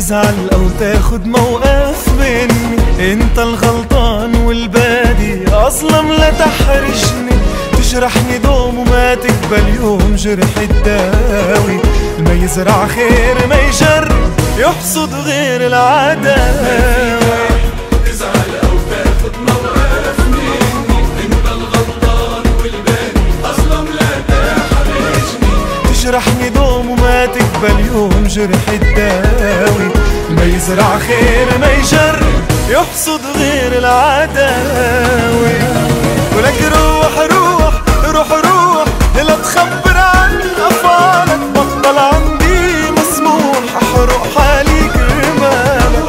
تزعل او تاخد موقف مني، انت الغلطان والبادي اظلم، لا تحرجني. تجرحني دوم وما تقبل يوم جرح الداوي، ما يزرع خير ما يجرب يحصد غير العداوي. تزعل او تاخد موقف مني، انت الغلطان والبادي اظلم، لا تحرجني. تجرحني دوم وما تقبل يوم جرح الداوي، ما يزرع خير ما يجرب يحصد غير العداوي. ولك روح روح روح روح، لا تخبر عن أفعالك، بطل عندي مسموح أحرق حالي كرمالك.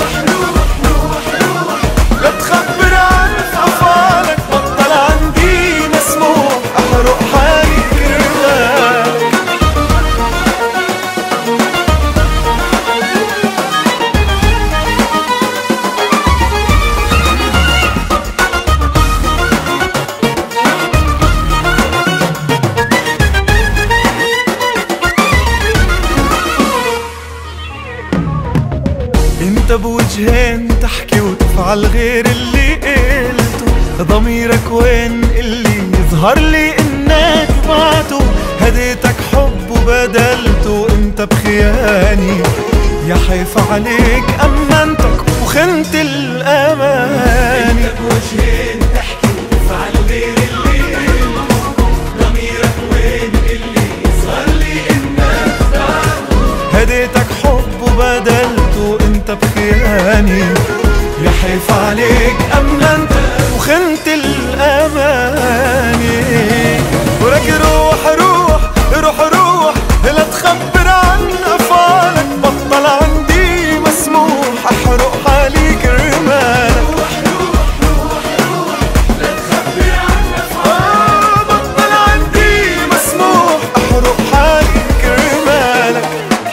لا تخبر عن أفعالك، بطل عندي مسموح أحرق حالي كرمالك. انت بوجهين تحكي وتفعل غير اللي قلته، ضميرك وين اللي يظهر لي انك بعته؟ هديتك حب وبدلته انت بخياني، يا حيف عليك امنتك وخنت الاماني. انت بوجهين تحكي وتفعل غير اللي قلته، ضميرك وين اللي يظهر لي انك بعته؟ هديتك حب وبدلته انت بخياني، يا حيف عليك امنتك وخنت الاماني. ولك روح روح روح روح، لا تخبر عن افعالك، بطل عندي مسموح احرق حالي كرمالك. لا تخبر عن افعالك، بطل عندي مسموح احرق حالي كرمالك.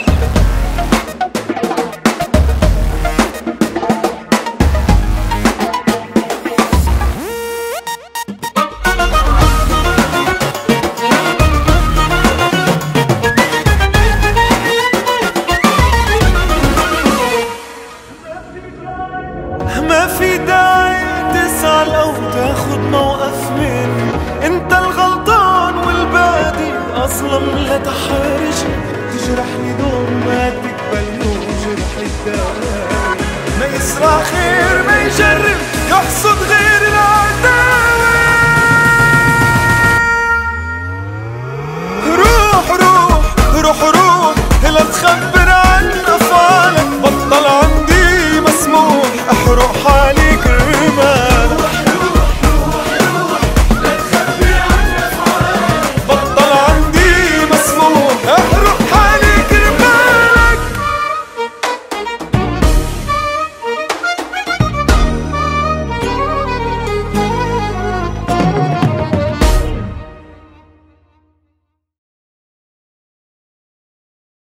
ما في داعي تزعل او تاخد موقف مني، انت الغلطان والبادي اظلم، لا تحرجني. تجرحني دوم ما تقبل يوم جرح الداوي، ما يسرع خير ما يجرب